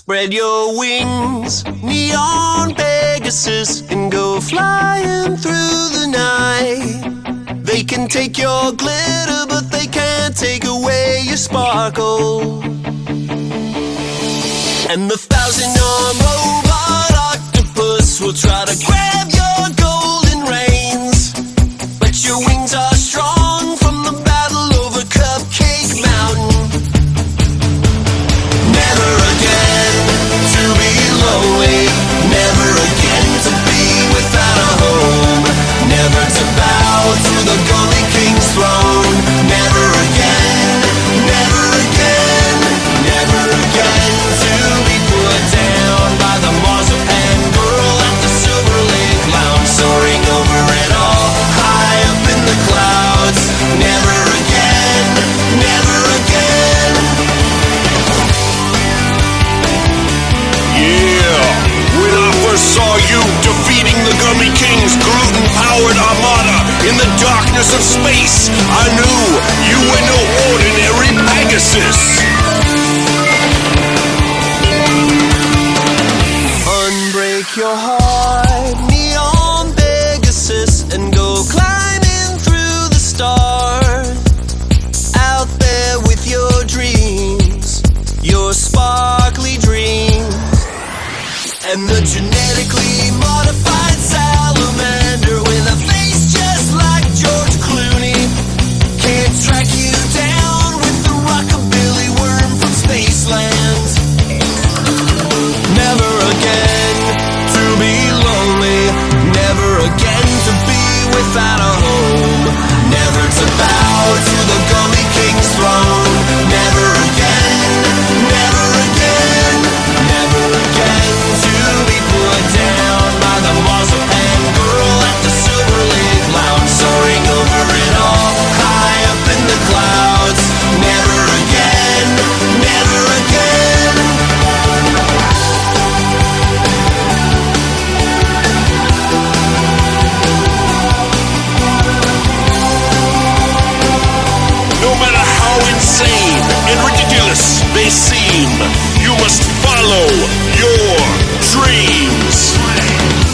Spread your wings, neon Pegasus, and go flying through the night. They can take your glitter, but they can't take away your sparkle. And the 1,000-armed robot octopus will try to grab your golden reins, but your wings are strong from the battle over Cupcake Mountain. Never again to be lonely, never again to be without a home, never to bow to the Gummy King's throne. Never again, never again, never again to be put down by the marzipan girl at the Silver Lake Lounge, soaring over it all, high up in the clouds. Never again, never again. Yeah, when I first saw you defeating the Gummy King's gluten-powered armada in the darkness of space, I knew you were no ordinary Pegasus. Unbreak your heart, neon Pegasus, and go climbing through the stars. Out there with your dreams, your sparkly dreams. And the genetically modified salamander with a face just like George Clooney can't track you down with the rockabilly worm from Spaceland. Never again to be lonely, never again to be without a home, never to bow to the Gummy King's throne. Never again, never again, never again to be put down by the marzipan girl at the Silver Lake Lounge, soaring over it all, high up in the clouds. Never again, never again. No matter how insane and ridiculous they seem, you must follow your dreams.